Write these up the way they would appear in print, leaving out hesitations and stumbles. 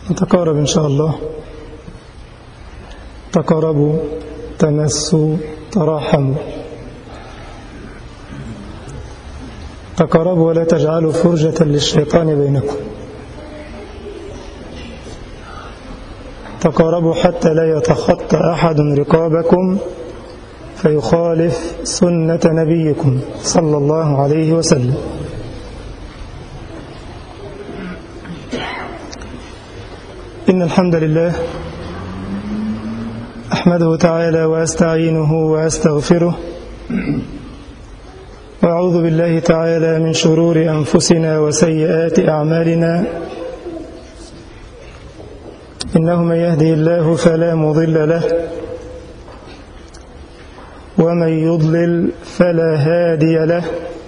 نتقارب إن شاء الله. تقاربوا، تمسوا، تراحموا. تقاربوا ولا تجعلوا فرجة للشيطان بينكم. تقاربوا حتى لا يتخطى أحد رقابكم فيخالف سنة نبيكم صلى الله عليه وسلم. إن الحمد لله أحمده تعالى وأستعينه وأستغفره، وأعوذ بالله تعالى من شرور أنفسنا وسيئات أعمالنا. إنه من يهده الله فلا مضل له، ومن يضلل فلا هادي له،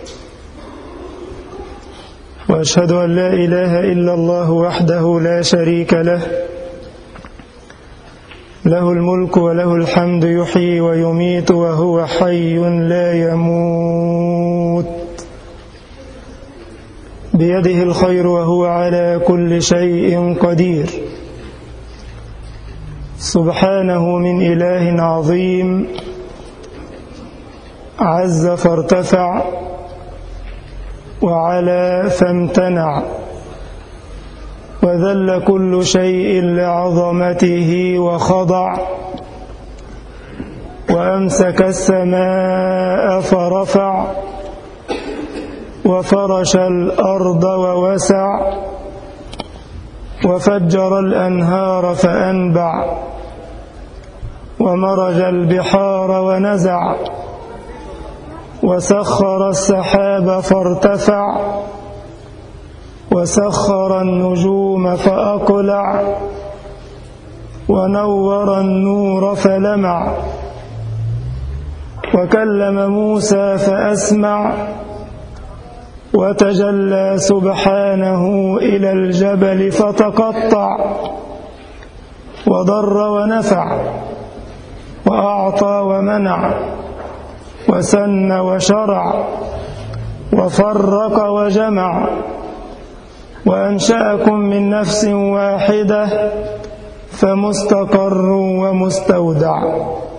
وأشهد أن لا إله إلا الله وحده لا شريك له، له الملك وله الحمد يحيي ويميت وهو حي لا يموت، بيده الخير وهو على كل شيء قدير. سبحانه من إله عظيم عز فارتفع وعلى فامتنع، وذل كل شيء لعظمته وخضع، وأمسك السماء فرفع، وفرش الأرض ووسع، وفجر الأنهار فأنبع، ومرج البحار ونزع، وسخر السحاب فارتفع، وسخر النجوم فأقلع، ونور النور فلمع، وكلم موسى فأسمع، وتجلى سبحانه إلى الجبل فتقطع، وضر ونفع، وأعطى ومنع، وسن وشرع، وفرق وجمع، وأنشأكم من نفس واحدة فمستقر ومستودع.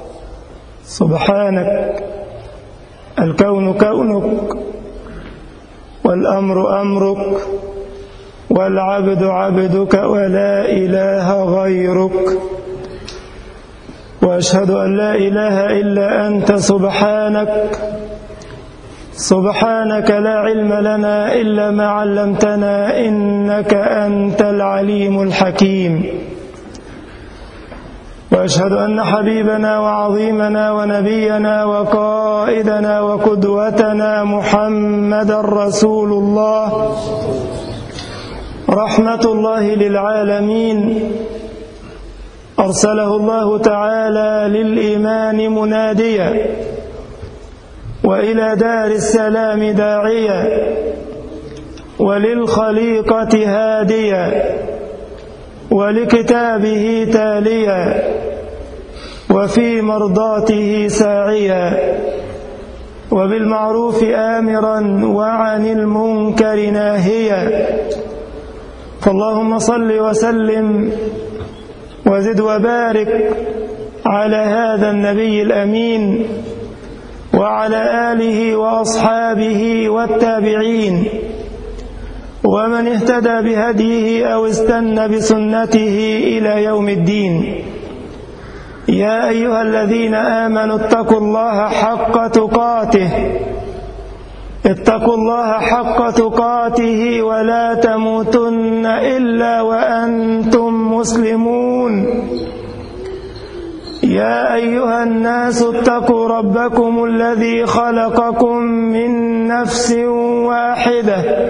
سبحانك، الكون كونك، والأمر أمرك، والعبد عبدك، ولا إله غيرك. وأشهد أن لا إله إلا أنت سبحانك. سبحانك لا علم لنا إلا ما علمتنا، إنك أنت العليم الحكيم. وأشهد أن حبيبنا وعظيمنا ونبينا وقائدنا وقدوتنا محمد رسول الله، رحمة الله للعالمين، أرسله الله تعالى للإيمان مناديا، وإلى دار السلام داعيا، وللخليقة هاديا، ولكتابه تاليا، وفي مرضاته ساعيا، وبالمعروف آمرا وعن المنكر ناهيا. فاللهم صل وسلم وزد وبارك على هذا النبي الأمين، وعلى آله وأصحابه والتابعين، ومن اهتدى بهديه أو استنى بسنته إلى يوم الدين. يا أيها الذين آمنوا اتقوا الله حق تقاته، اتقوا الله حق تقاته ولا تموتن إلا وأنتم مسلمون. يا أيها الناس اتقوا ربكم الذي خلقكم من نفس واحدة،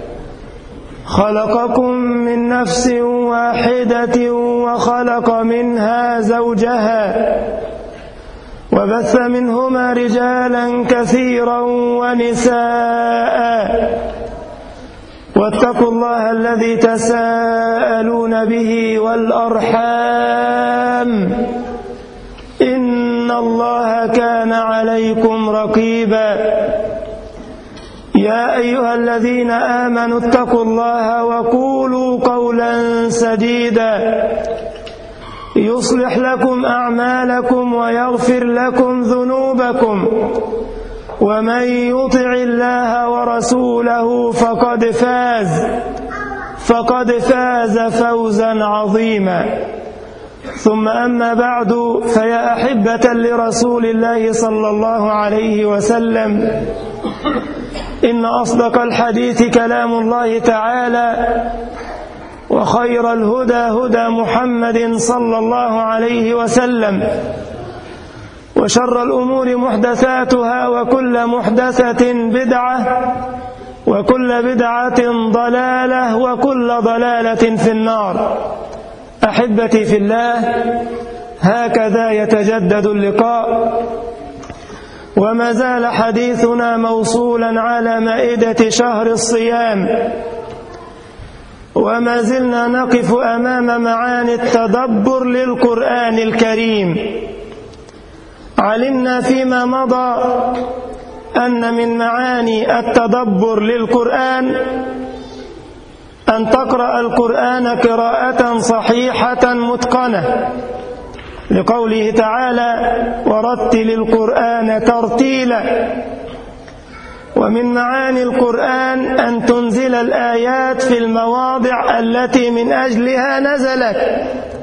وخلق منها زوجها، وبث منهما رجالا كثيرا ونساء، واتقوا الله الذي تساءلون به والأرحام، إن الله كان عليكم رقيبا. يا أيها الذين آمنوا اتقوا الله وقولوا قولا سديدا مديدا يصلح لكم أعمالكم ويغفر لكم ذنوبكم ومن يطع الله ورسوله فقد فاز فوزا عظيما. ثم أما بعد، فيا أحبة لرسول الله صلى الله عليه وسلم، إن أصدق الحديث كلام الله تعالى، وخير الهدى هدى محمد صلى الله عليه وسلم، وشر الأمور محدثاتها، وكل محدثة بدعة، وكل بدعة ضلالة، وكل ضلالة في النار. أحبتي في الله، هكذا يتجدد اللقاء، وما زال حديثنا موصولا على مائدة شهر الصيام، وما زلنا نقف أمام معاني التدبر للقرآن الكريم. علمنا فيما مضى أن من معاني التدبر للقرآن أن تقرأ القرآن قراءة صحيحة متقنة، لقوله تعالى: ورتل القرآن ترتيلا. ومن معاني القرآن أن تنزل الآيات في المواضع التي من أجلها نزلت.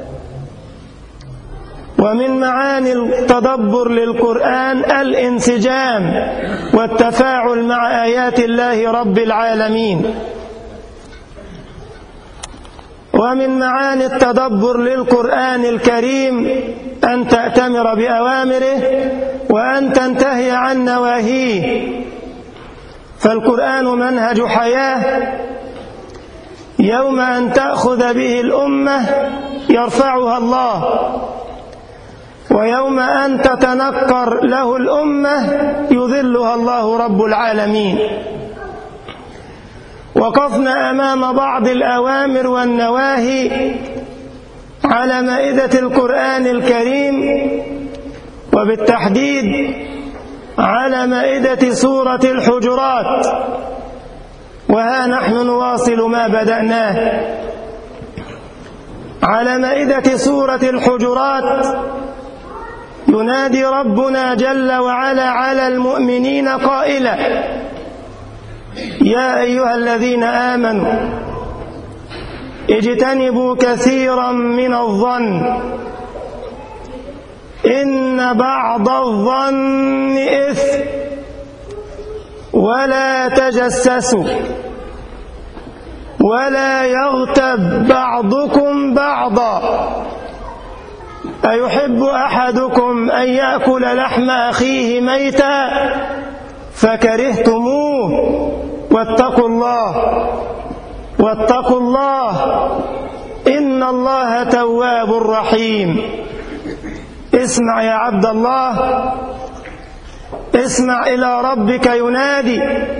ومن معاني التدبر للقرآن الانسجام والتفاعل مع آيات الله رب العالمين. ومن معاني التدبر للقرآن الكريم أن تأتمر بأوامره وأن تنتهي عن نواهيه، فالقرآن منهج حياة. يوم أن تأخذ به الأمة يرفعها الله، ويوم أن تتنكر له الأمة يذلها الله رب العالمين. وقفنا أمام بعض الأوامر والنواهي على مائدة القرآن الكريم، وبالتحديد على مائدة سورة الحجرات، وها نحن نواصل ما بدأناه. على مائدة سورة الحجرات ينادي ربنا جل وعلا على المؤمنين قائلا: يا أيها الذين آمنوا اجتنبوا كثيرا من الظن إن بعض الظن إثم ولا تجسسوا ولا يغتب بعضكم بعضا أيحب أحدكم أن يأكل لحم أخيه ميتا فكرهتموه واتقوا الله إن الله تواب رحيم. اسمع يا عبد الله، اسمع إلى ربك ينادي: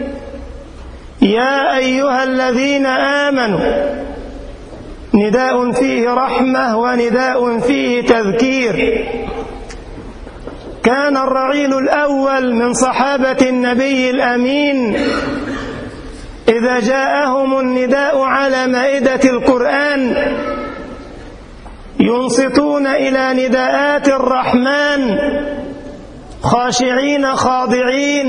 يا أيها الذين آمنوا. نداء فيه رحمة ونداء فيه تذكير. كان الرعيل الأول من صحابة النبي الأمين إذا جاءهم النداء على مائدة القرآن ينصتون إلى نداءات الرحمن خاشعين خاضعين،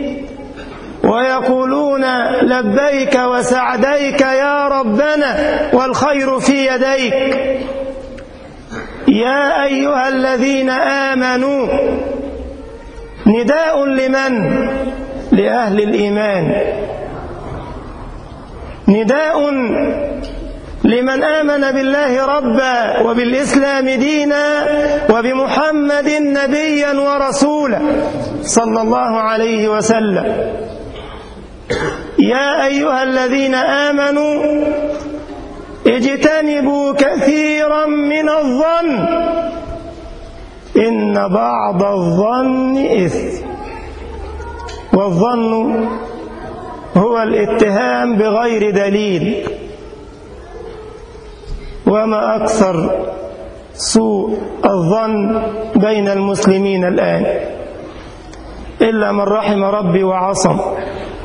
ويقولون: لبيك وسعديك يا ربنا والخير في يديك. يا أيها الذين آمنوا. نداء لمن؟ لأهل الإيمان. نداء لمن آمن بالله ربا وبالإسلام دينا وبمحمد نبيا ورسولا صلى الله عليه وسلم. يا أيها الذين آمنوا اجتنبوا كثيرا من الظن إن بعض الظن إثم. والظن هو الاتهام بغير دليل، وما أكثر سوء الظن بين المسلمين الآن، إلا من رحم ربي وعصم.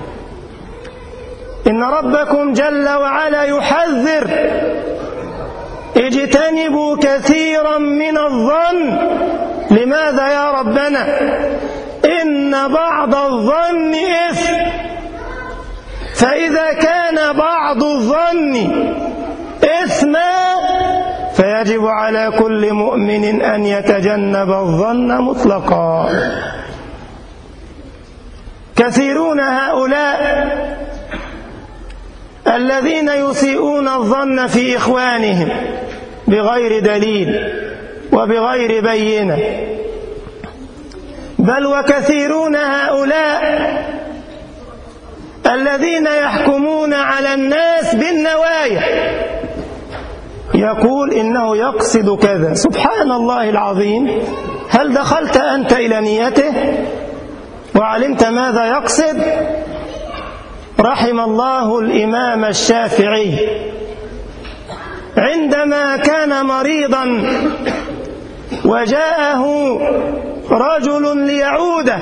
إن ربكم جل وعلا يحذر اجتنبوا كثيرا من الظن. لماذا يا ربنا؟ إن بعض الظن إثم، فإذا كان بعض الظن إثما فيجب على كل مؤمن أن يتجنب الظن مطلقا. كثيرون هؤلاء الذين يسيئون الظن في إخوانهم بغير دليل وبغير بينة، بل وكثيرون هؤلاء الذين يحكمون على الناس بالنوايا، يقول إنه يقصد كذا. سبحان الله العظيم، هل دخلت أنت إلى نيته وعلمت ماذا يقصد؟ رحم الله الإمام الشافعي عندما كان مريضا وجاءه رجل ليعوده،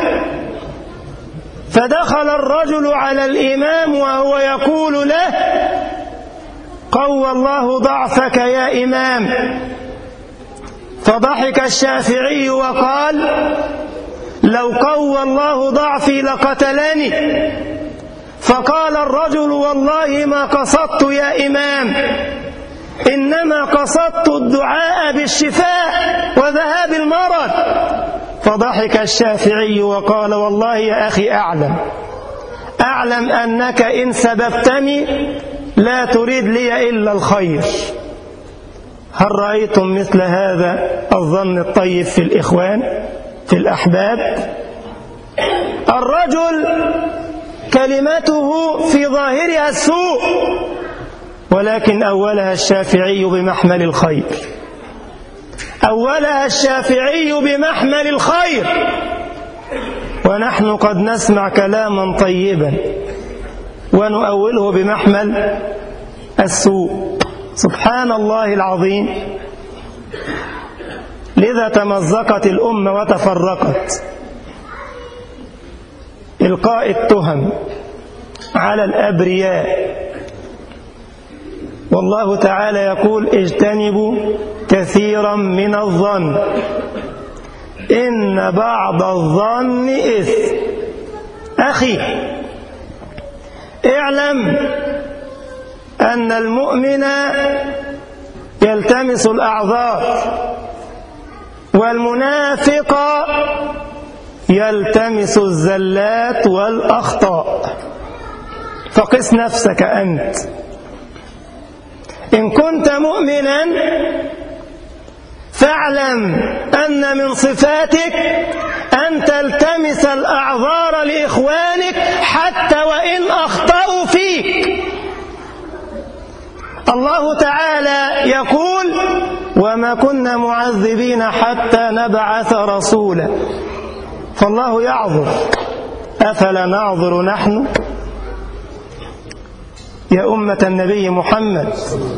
فدخل الرجل على الإمام وهو يقول له: قوى الله ضعفك يا إمام. فضحك الشافعي وقال: لو قوى الله ضعفي لقتلني. فقال الرجل: والله ما قصدت يا إمام، إنما قصدت الدعاء بالشفاء وذهاب المرض. فضحك الشافعي وقال: والله يا أخي أعلم أنك إن سببتني لا تريد لي إلا الخير. هل رأيتم مثل هذا الظن الطيب في الإخوان، في الأحباب؟ الرجل كلمته في ظاهرها السوء، ولكن أولها الشافعي بمحمل الخير، أولها الشافعي بمحمل الخير، ونحن قد نسمع كلاما طيبا ونؤوله بمحمل السوء. سبحان الله العظيم. لذا تمزقت الأمة وتفرقت. إلقاء التهم على الأبرياء، والله تعالى يقول: اجتنبوا كثيرا من الظن إن بعض الظن إثم. أخي، اعلم أن المؤمن يلتمس الأعذار، والمنافق يلتمس الزلات والأخطاء. فقس نفسك أنت، إن كنت مؤمنا فاعلم أن من صفاتك أن تلتمس الأعذار لإخوانك حتى وإن أخطأوا فيك. الله تعالى يقول: وما كنا معذبين حتى نبعث رسولا. فالله يعذر، أفلا نعذر نحن؟ يا أمة النبي محمد،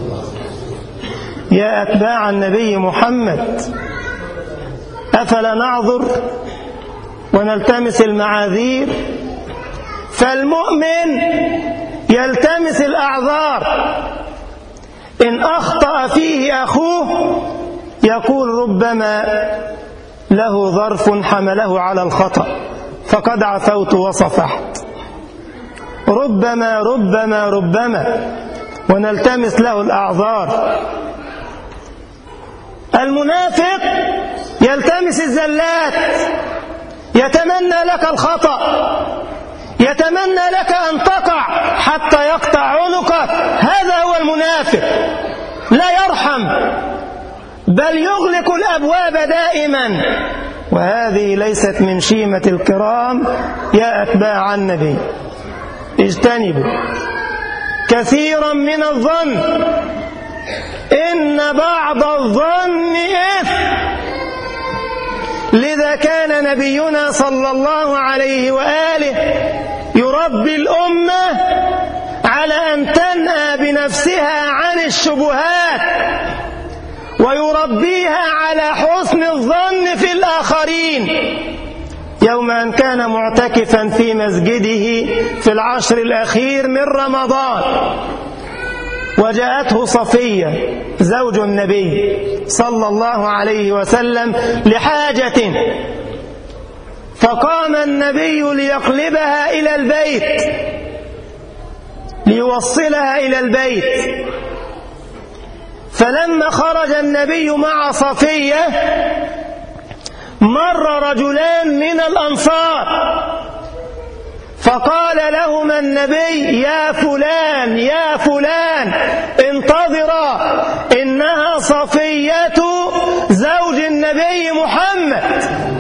يا أتباع النبي محمد، أفلا نعذر ونلتمس المعاذير؟ فالمؤمن يلتمس الأعذار. إن أخطأ فيه أخوه يقول: ربما له ظرف حمله على الخطأ فقد عفوت وصفحت. ربما ونلتمس له الأعذار. المنافق يلتمس الزلات، يتمنى لك الخطأ، يتمنى لك أن تقع حتى يقطع عنقك. هذا هو المنافق، لا يرحم بل يغلق الأبواب دائما، وهذه ليست من شيمة الكرام. يا أتباع النبي، اجتنبوا كثيرا من الظن إن بعض الظن إثم. لذا كان نبينا صلى الله عليه وآله يربي الأمة على أن تنأى بنفسها عن الشبهات، ويربيها على حسن الظن في الآخرين. يوم أن كان معتكفا في مسجده في العشر الأخير من رمضان، وجاءته صفية زوج النبي صلى الله عليه وسلم لحاجة، فقام النبي ليقلبها إلى البيت، ليوصلها إلى البيت. فلما خرج النبي مع صفية مر رجلان من الأنصار، فقال لهما النبي: يا فلان يا فلان انتظرا، إنها صفية زوج النبي محمد.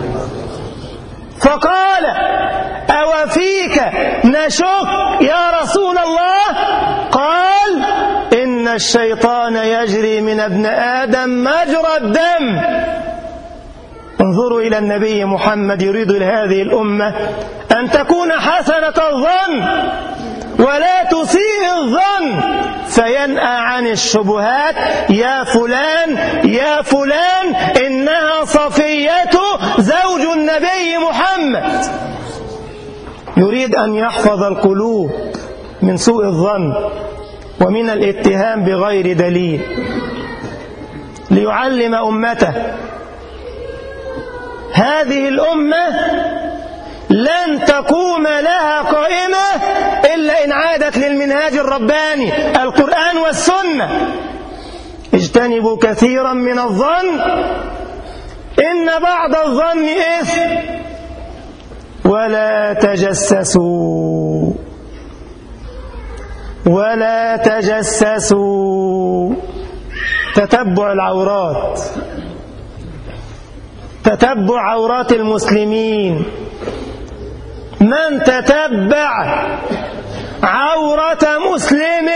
فقال: أوفيك نشك يا رسول الله؟ قال: إن الشيطان يجري من ابن آدم مجرى الدم. انظروا إلى النبي محمد يريد لهذه الأمة أن تكون حسنة الظن ولا تسيء الظن، فينأى عن الشبهات: يا فلان يا فلان إنها صفية زوج النبي محمد. يريد أن يحفظ القلوب من سوء الظن ومن الاتهام بغير دليل، ليعلم أمته هذه الأمة لن تقوم لها قائمة إلا إن عادت للمنهاج الرباني القرآن والسنة. اجتنبوا كثيرا من الظن إن بعض الظن إثم، ولا تجسسوا ولا تجسسوا. تتبع العورات، تتبع عورات المسلمين. من تتبع عورة مسلم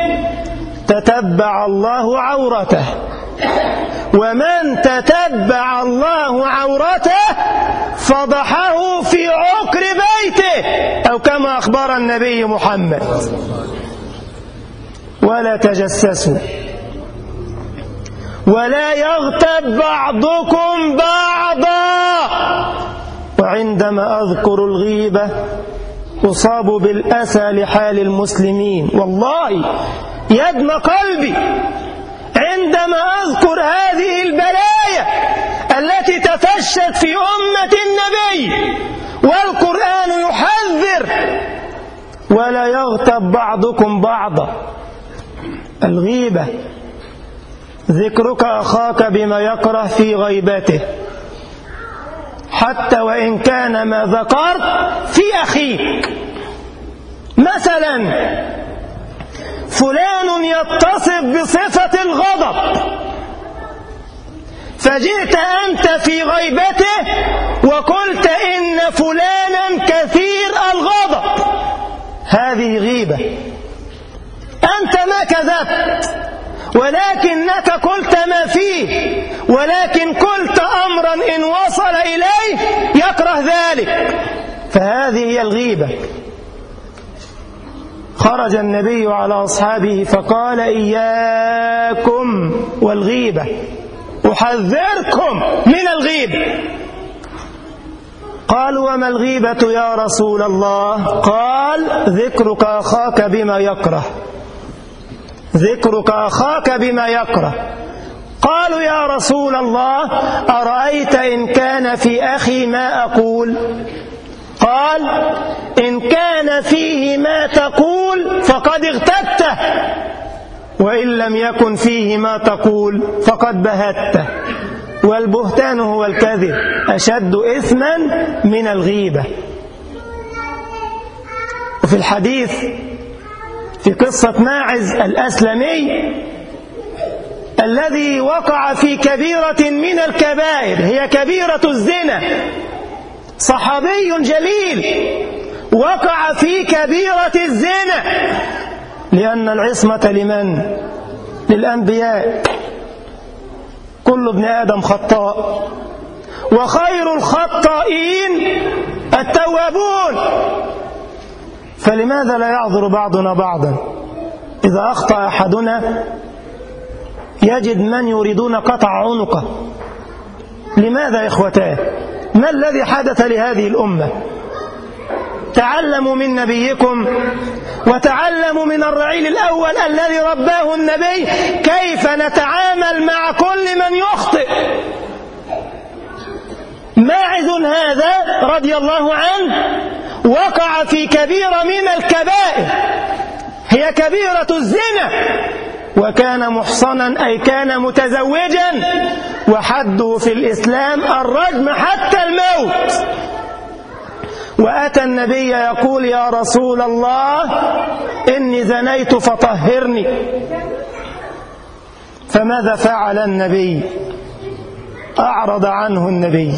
تتبع الله عورته، ومن تتبع الله عورته فضحه في عقر بيته، أو كما أخبر النبي محمد. ولا تجسسوا ولا يغتب بعضكم بعضا. وعندما أذكر الغيبة أصاب بالأسى لحال المسلمين، والله يدمى قلبي عندما أذكر هذه البلايا التي تفشت في أمة النبي والقرآن يحذر. ولا يغتب بعضكم بعضا. الغيبة ذكرك أخاك بما يكره في غيبته، حتى وإن كان ما ذكرت في أخيك. مثلا فلان يتصف بصفة الغضب، فجئت أنت في غيبته وقلت إن فلانا كثير الغضب، هذه غيبة. أنت ما كذبت، ولكنك قلت ما فيه، ولكن قلت أمرا إن وصل إليه يكره ذلك، فهذه هي الغيبة. خرج النبي على أصحابه فقال: إياكم والغيبة، أحذركم من الغيبة. قالوا: وما الغيبة يا رسول الله؟ قال: ذكرك أخاك بما يكره، ذكرك أخاك بما يكره. قالوا: يا رسول الله أرأيت إن كان في أخي ما أقول؟ قال: إن كان فيه ما تقول فقد اغتبته، وإن لم يكن فيه ما تقول فقد بهته. والبهتان هو الكذب، أشد إثما من الغيبة. وفي الحديث في قصة ماعز الأسلمي الذي وقع في كبيرة من الكبائر، هي كبيرة الزنا، صحابي جليل وقع في كبيرة الزنا، لأن العصمة لمن؟ للأنبياء. كل ابن آدم خطاء، وخير الخطائين التوابون. فلماذا لا يعذر بعضنا بعضا؟ إذا أخطأ أحدنا يجد من يريدون قطع عنقه. لماذا يا إخوتان؟ ما الذي حدث لهذه الأمة؟ تعلموا من نبيكم وتعلموا من الرعيل الأول الذي رباه النبي كيف نتعامل مع كل من يخطئ. ماعز هذا رضي الله عنه وقع في كبيرة من الكبائر، هي كبيرة الزنا، وكان محصنا أي كان متزوجا، وحده في الإسلام الرجم حتى الموت. وأتى النبي يقول: يا رسول الله إني زنيت فطهرني. فماذا فعل النبي؟ أعرض عنه النبي.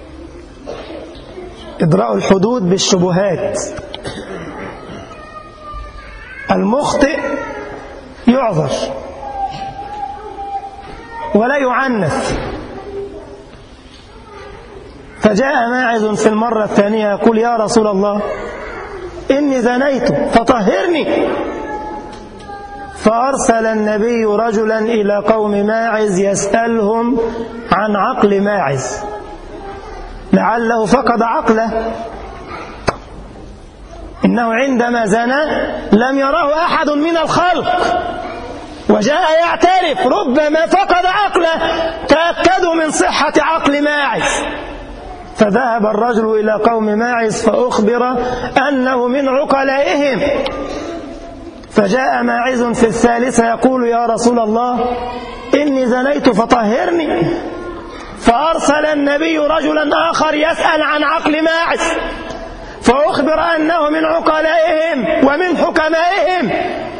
إدراء الحدود بالشبهات. المخطئ يعذر ولا يعنف. فجاء ماعز في المرة الثانية يقول: يا رسول الله إني زنيت فطهرني. فأرسل النبي رجلا إلى قوم ماعز يسألهم عن عقل ماعز، لعله فقد عقله، إنه عندما زنى لم يراه أحد من الخلق، وجاء يعترف ربما فقد عقله، تأكدوا من صحة عقل ماعز. فذهب الرجل إلى قوم ماعز فأخبر أنه من عقلائهم. فجاء ماعز في الثالثة يقول: يا رسول الله إني زنيت فطهرني. فأرسل النبي رجلا آخر يسأل عن عقل ماعز، فأخبر أنه من عقلائهم ومن حكمائهم.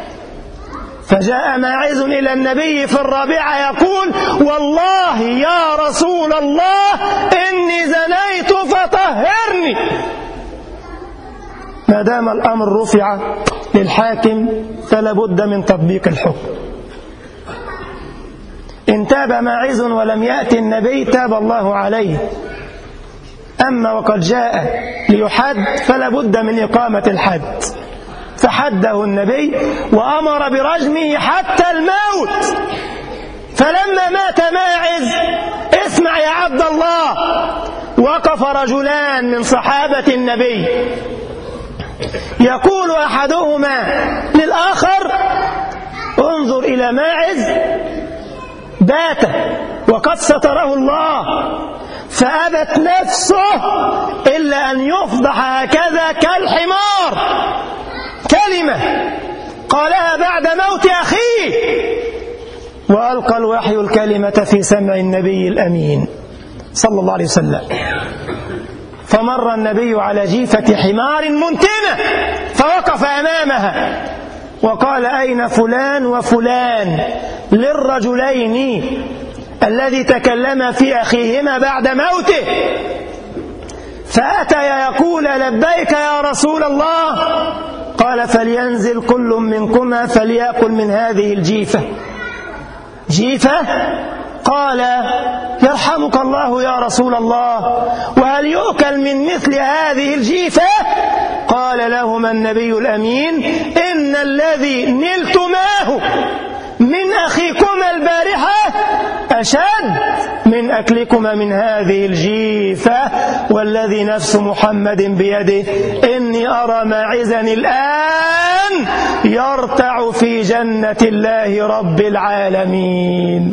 فجاء ماعز إلى النبي في الرابعة يقول: والله يا رسول الله إني زنيت فطهرني. ما دام الأمر رفع للحاكم فلا بد من تطبيق الحكم. إن تاب ماعز ولم يأتي النبي تاب الله عليه، أما وقد جاء ليحد فلا بد من إقامة الحد. فحده النبي وأمر برجمه حتى الموت. فلما مات ماعز، اسمع يا عبد الله، وقف رجلان من صحابة النبي، يقول أحدهما للآخر: انظر إلى ماعز بات وقد ستره الله، فأبت نفسه إلا أن يفضح هكذا كالحمار. كلمة قالها بعد موت أخيه، وألقى الوحي الكلمة في سمع النبي الأمين صلى الله عليه وسلم. فمر النبي على جيفة حمار منتنة فوقف أمامها وقال: أين فلان وفلان؟ للرجلين الذي تكلم في أخيهما بعد موته. فأتى يقول: لبيك يا رسول الله. قال: فلينزل كل منكما فليأكل من هذه الجيفة. جيفة؟ قال: يرحمك الله يا رسول الله، وهل يؤكل من مثل هذه الجيفة؟ قال لهما النبي الأمين: إن الذي نلتماه من أخيكما البارحة أشد من أكلكما من هذه الجيفة، والذي نفس محمد بيده إني أرى ماعزا الآن يرتع في جنة الله رب العالمين.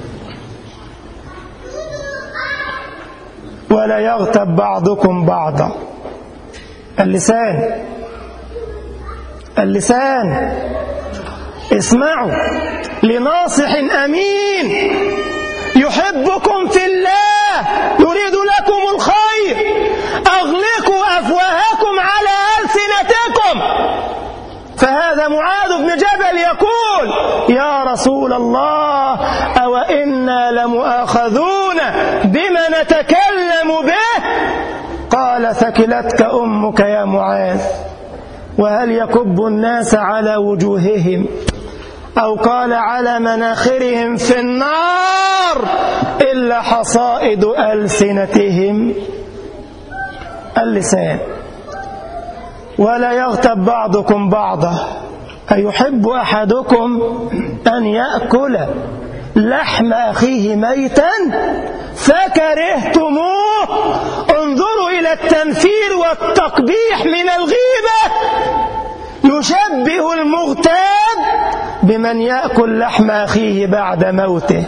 ولا يغتب بعضكم بعضا. اللسان اسمعوا لناصح أمين يحبكم في الله يريد لكم الخير، أغلقوا أفواهكم على ألسنتكم. فهذا معاذ بن جبل يقول: يا رسول الله أو إنا لمؤاخذون بما نتكلم به؟ قال: ثكلتك أمك يا معاذ. وهل يكب الناس على وجوههم أو قال على مناخرهم في النار إلا حصائد ألسنتهم؟ اللسان. ولا يغتب بعضكم بعضا. أيحب أحدكم أن يأكل لحم أخيه ميتا فكرهتموه؟ انظروا إلى التنفير والتقبيح من الغيبة. يشبه المغتاب بمن يأكل لحم أخيه بعد موته،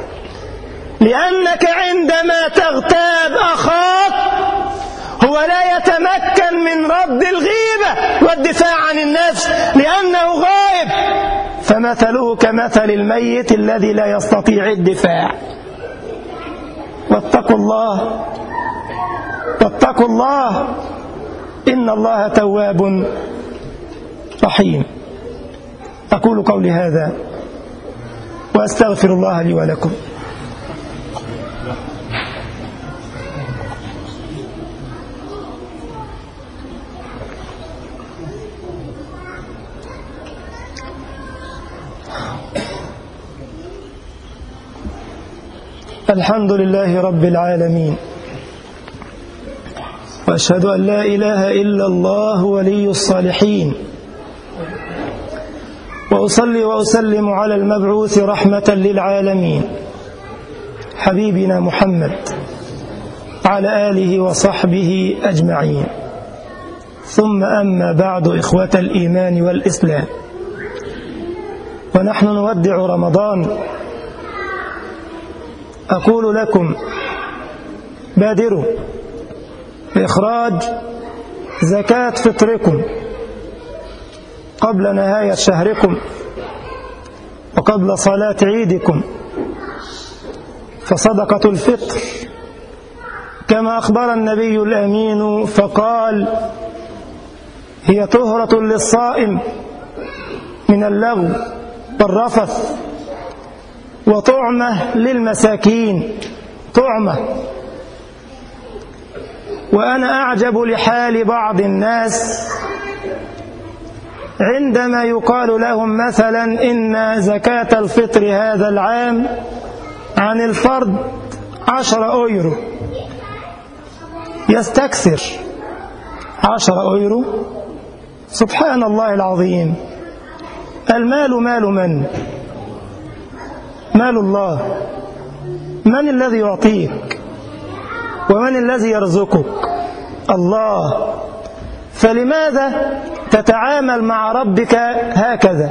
لأنك عندما تغتاب أخاك هو لا يتمكن من رد الغيبة والدفاع عن النفس لأنه غائب، فمثله كمثل الميت الذي لا يستطيع الدفاع. واتقوا الله، واتقوا الله، إن الله تواب رحيم. أقول قولي هذا وأستغفر الله لي ولكم. الحمد لله رب العالمين، وأشهد أن لا إله إلا الله ولي الصالحين، وأصلي وأسلم على المبعوث رحمة للعالمين حبيبنا محمد وعلى آله وصحبه أجمعين. ثم أما بعد، إخوة الإيمان والإسلام، ونحن نودع رمضان، أقول لكم بادروا بإخراج زكاة فطركم قبل نهاية شهركم وقبل صلاة عيدكم، فصدقة الفطر كما أخبر النبي الأمين فقال: هي طهرة للصائم من اللغو والرفث، وطعمة للمساكين، طعمة. وأنا أعجب لحال بعض الناس عندما يقال لهم مثلا إن زكاة الفطر هذا العام عن الفرد 10 أيرو، يستكثر 10 أيرو. سبحان الله العظيم، المال مال من؟ مال الله. من الذي يعطيك ومن الذي يرزقك؟ الله. فلماذا تتعامل مع ربك هكذا؟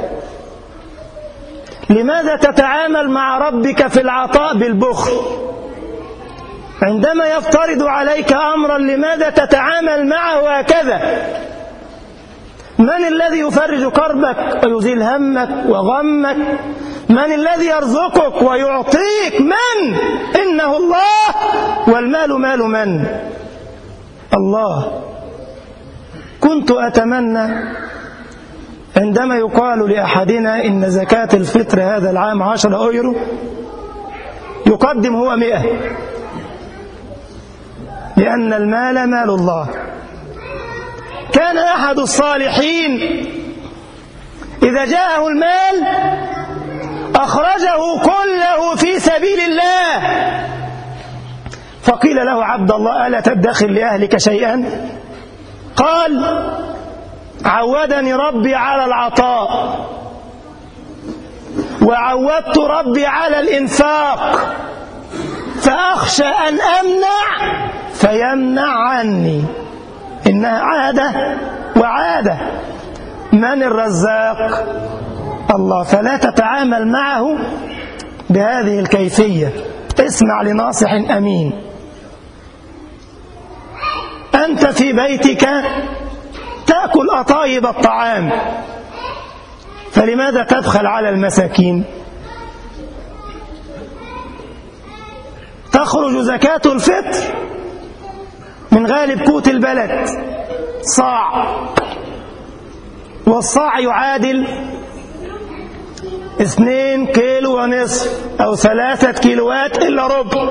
لماذا تتعامل مع ربك في العطاء بالبخل؟ عندما يفترض عليك أمرا لماذا تتعامل معه هكذا؟ من الذي يفرج كربك ويزيل همك وغمك؟ من الذي يرزقك ويعطيك؟ من؟ إنه الله. والمال مال من؟ الله. كنت أتمنى عندما يقال لأحدنا إن زكاة الفطر هذا العام 10 أيرو يقدم هو 100، لأن المال مال الله. كان أحد الصالحين إذا جاءه المال أخرجه كله في سبيل الله، فقيل له: عبد الله، ألا تدخر لأهلك شيئا؟ قال: عودني ربي على العطاء، وعودت ربي على الإنفاق، فأخشى أن أمنع فيمنع عني. إنها عادة وعادة. من الرزاق؟ الله. فلا تتعامل معه بهذه الكيفية. اسمع لناصح أمين. أنت في بيتك تأكل أطايب الطعام، فلماذا تبخل على المساكين؟ تخرج زكاة الفطر من غالب قوت البلد صاع، والصاع يعادل 2 كيلو ونصف أو 3 كيلوات إلا ربع.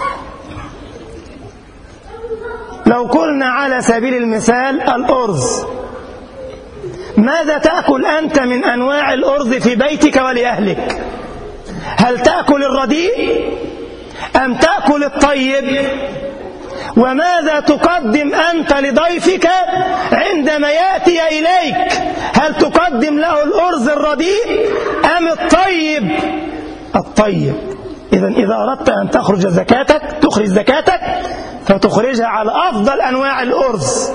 لو قلنا على سبيل المثال الأرز، ماذا تأكل أنت من أنواع الأرز في بيتك ولأهلك؟ هل تأكل الرديء أم تأكل الطيب؟ وماذا تقدم أنت لضيفك عندما يأتي إليك؟ هل تقدم له الأرز الرديء أم الطيب؟ الطيب. إذا أردت أن تخرج زكاتك فتخرجها على أفضل أنواع الأرز.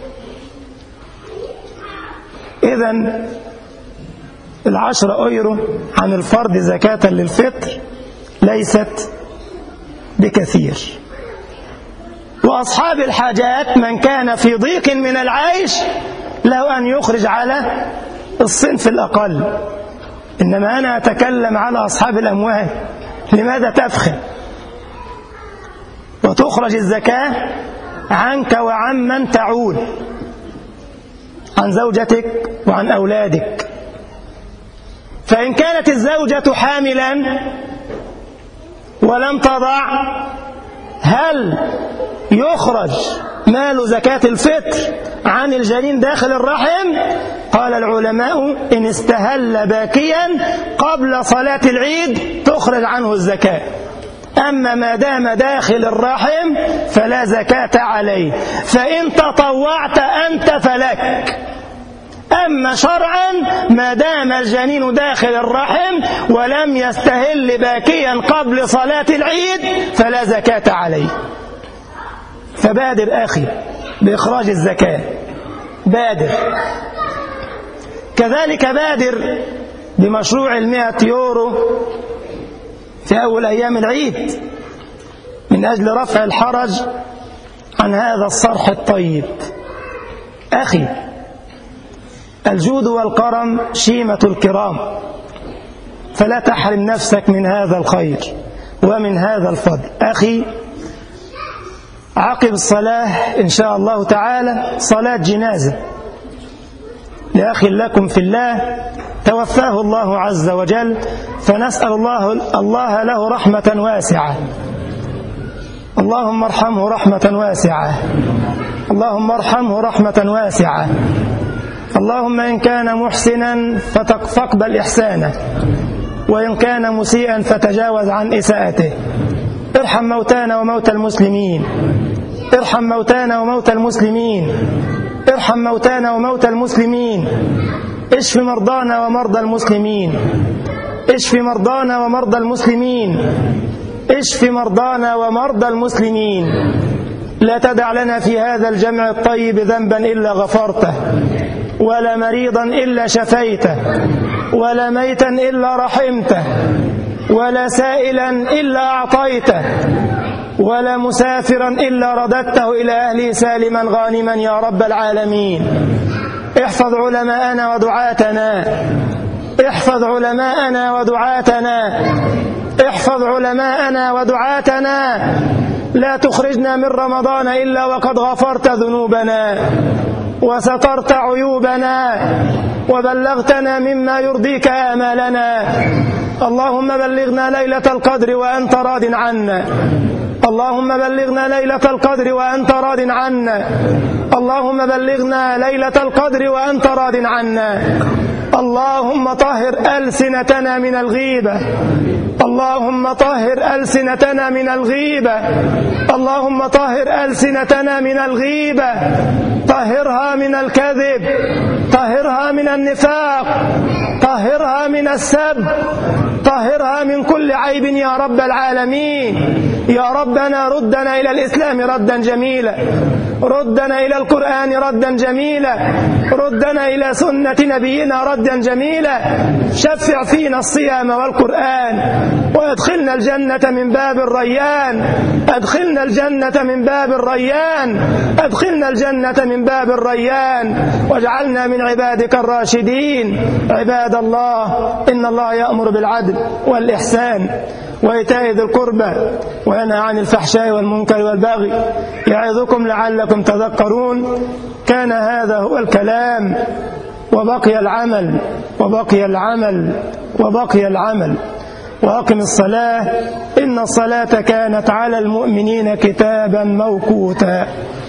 إذن 10 أيرو عن الفرد زكاة للفطر ليست بكثير. وأصحاب الحاجات من كان في ضيق من العيش له أن يخرج على الصنف الأقل، إنما أنا أتكلم على أصحاب الأموال. لماذا تفخر؟ وتخرج الزكاة عنك وعن من تعول، عن زوجتك وعن أولادك. فإن كانت الزوجة حاملا ولم تضع، هل يخرج مال زكاة الفطر عن الجنين داخل الرحم؟ قال العلماء إن استهل باكيا قبل صلاة العيد تخرج عنه الزكاة، أما ما دام داخل الرحم فلا زكاة عليه، فإن تطوعت أنت فلك. أما شرعا ما دام الجنين داخل الرحم ولم يستهل باكيا قبل صلاة العيد فلا زكاة عليه. فبادر أخي بإخراج الزكاة، بادر. كذلك بادر بمشروع 100 يورو في أول أيام العيد من أجل رفع الحرج عن هذا الصرح الطيب. أخي، الجود والكرم شيمة الكرام، فلا تحرم نفسك من هذا الخير ومن هذا الفضل. أخي، عقب الصلاة إن شاء الله تعالى صلاة جنازة لأخ لكم في الله توفاه الله عز وجل، فنسأل الله له رحمة واسعة. اللهم ارحمه رحمة واسعة، اللهم ارحمه رحمة واسعة. اللهم إن كان محسنا فاقبل إحسانه، وإن كان مسيئا فتجاوز عن إساءته. ارحم موتانا وموتى المسلمين، ارحم موتانا وموتى المسلمين، ارحم موتانا وموتى المسلمين. اشف مرضانا ومرضى المسلمين، اشف مرضانا ومرضى المسلمين، اشف مرضانا ومرضى المسلمين. لا تدع لنا في هذا الجمع الطيب ذنبا إلا غفرته، ولا مريضا إلا شفيته، ولا ميتا إلا رحمته، ولا سائلا إلا أعطيته، ولا مسافرا إلا رددته إلى أهله سالما غانما يا رب العالمين. احفظ علماءنا ودعاتنا، احفظ علماءنا ودعاتنا، احفظ علماءنا ودعاتنا. لا تخرجنا من رمضان إلا وقد غفرت ذنوبنا وسترت عيوبنا وبلغتنا مما يرضيك آمالنا. اللهم بلغنا ليلة القدر وأنت راض عنا، اللهم بلغنا ليلة القدر وأنت راض عنا، اللهم بلغنا ليلة القدر وأنت راض عنا. اللهم طهر ألسنتنا من الغيبة، اللهم طهر ألسنتنا من الغيبة، اللهم طهر ألسنتنا من الغيبة. طهرها من الكذب، طهرها من النفاق، طهرها من السب، طهرها من كل عيب يا رب العالمين. يا ربنا ردنا إلى الإسلام ردا جميلا، ردنا إلى القرآن ردا جميلا، ردنا إلى سنة نبينا ردا جميلا. شفع فينا الصيام والقرآن، وادخلنا الجنة من باب الريان، ادخلنا الجنة من باب الريان، ادخلنا الجنة من باب الريان، واجعلنا من عبادك الراشدين. عباد الله، إن الله يأمر بالعدل والإحسان وإيتاء ذي القربى وينهى عن الفحشاء والمنكر والبغي، يعظكم لعلكم تذكرون. كان هذا هو الكلام، وبقي العمل وبقي العمل وبقي العمل. وأقم الصلاة إن الصلاة كانت على المؤمنين كتابا موقوتا.